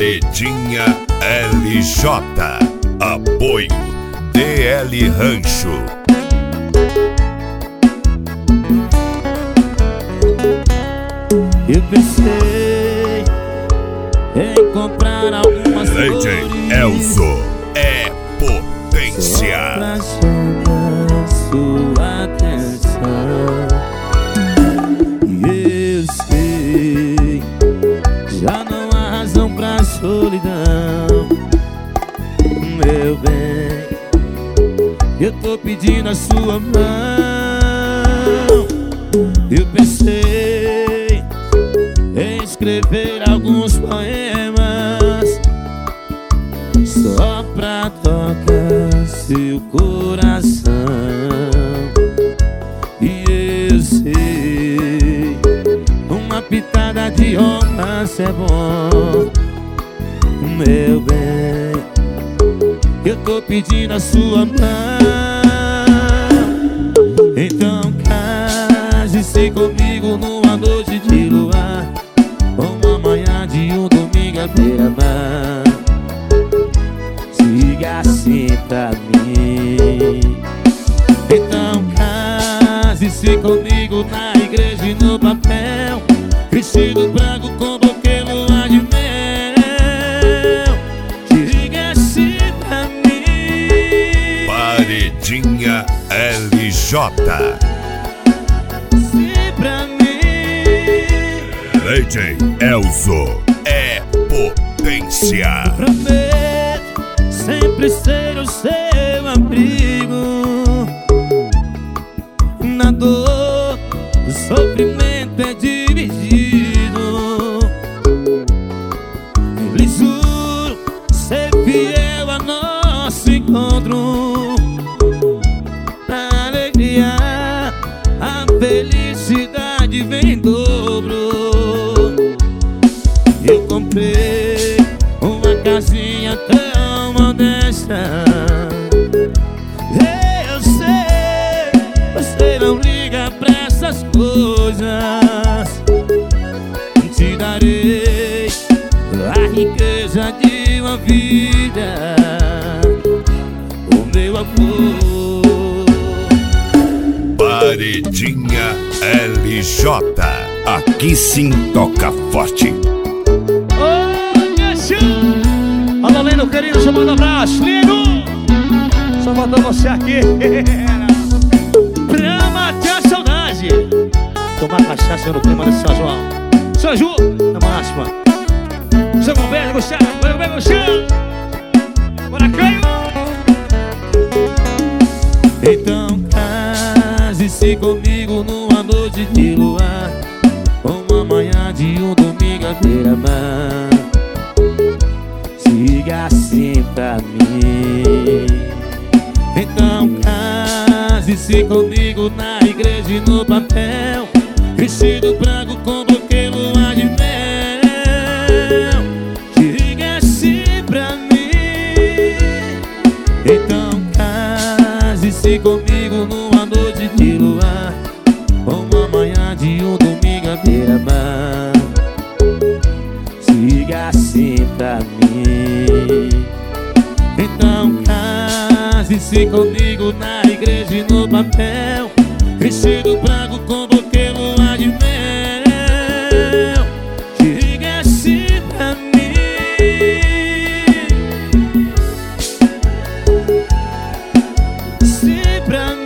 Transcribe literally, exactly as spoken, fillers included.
Paredinha L J. Apoio D L Rancho. Eu pensei em comprar algumas D J Elzo é potência. pra chamar sua atenção. E eu sei, já não há razão pra solidão. Meu bem, eu tô pedindo a sua mão. Eu pensei em escrever alguns poemas só pra tocar seu coração. E eu sei, uma pitada de romance é bom. Meu bem, eu tô pedindo a sua mão. Então case-se comigo numa noite de luar, uma manhã de um domingo à beira-mar. Diga assim pra mim. Então case-se comigo na igreja e no papel, vestido branco com buquê, lua de mel. Diga assim pra mim. Paredinha L J. Sim pra mim. D J Elzo é potência. Prometo sempre ser o seu abrigo. Na dor, o sofrimento é dividido. Eu lhe juro ser fiel a nosso encontro. A alegria, a felicidade vem em dobro. Eu comprei uma casinha tão modesta. Eu sei, você não liga pra essas coisas. Te darei a riqueza de uma vida, o meu amor. Paredinha L J. Aqui sim toca forte. Alô, Lino, querido, só manda um abraço. Lino, só faltou você aqui pra matar a saudade. Tomar cachaça no clima desse São João. São João, na máxima. São Roberto, Gustavo, vai, vai, Gustavo. Bora, Caio. Então case-se comigo numa noite de luar, uma manhã de um domingo à beira-mar. Diga assim pra mim. Então case-se comigo na igreja e no papel, vestido branco com buquê, lua de mel. Diga assim pra mim. Então case-se comigo numa noite de luar, uma manhã de um domingo à beira-mar. Diga assim pra mim. Então case-se comigo na igreja e no papel, vestido branco com buquê, lua de mel. Diga assim pra mim. Sim pra mim.